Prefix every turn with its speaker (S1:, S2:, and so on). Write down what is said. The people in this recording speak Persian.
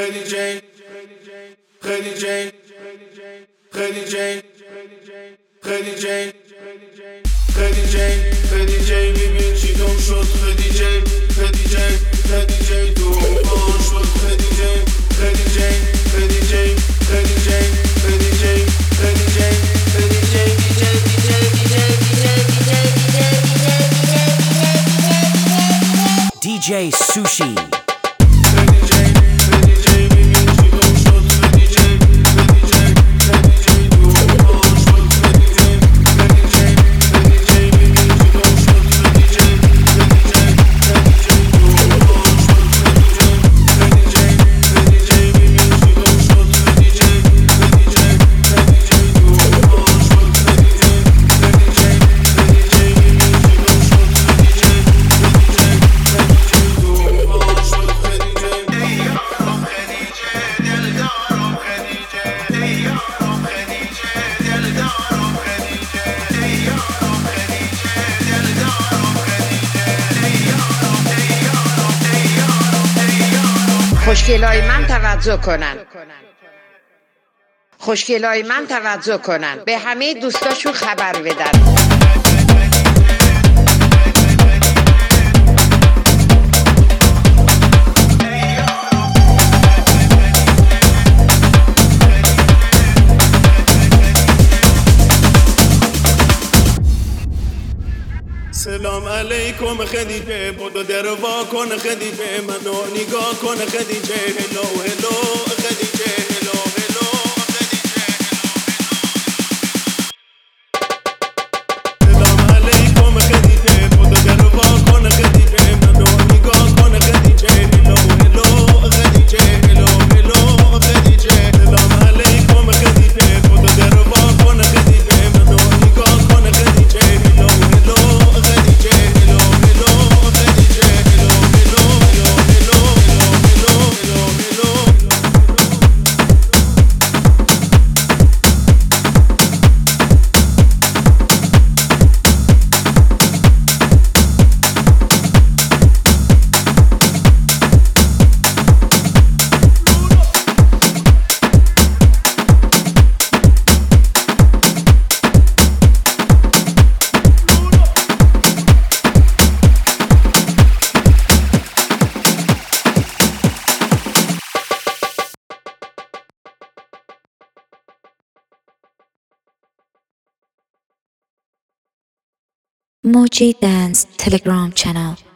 S1: ببین چی گم شد خدیجه تو آن شد
S2: DJ Sushi.
S3: خوشگلای من توجه کنن. خوشگلای من توجه کنن. به همه دوستاشون خبر بدن.
S1: سلام علیکم خدیجه، بدو در وا کن خدیجه، منو نگاه کن خدیجه. هلو هلو خدیجه، هلو هلو خدیجه. سلام علیکم خدیجه، بدو در وا کن خدیجه، منو نگاه کن خدیجه. هلو هلو خدیجه، هلو هلو خدیجه. سلام علیکم خدیجه، بدو در وا کن خدیجه، منو نگاه کن خدیجه. هلو هلو
S4: Moji Dance Telegram channel.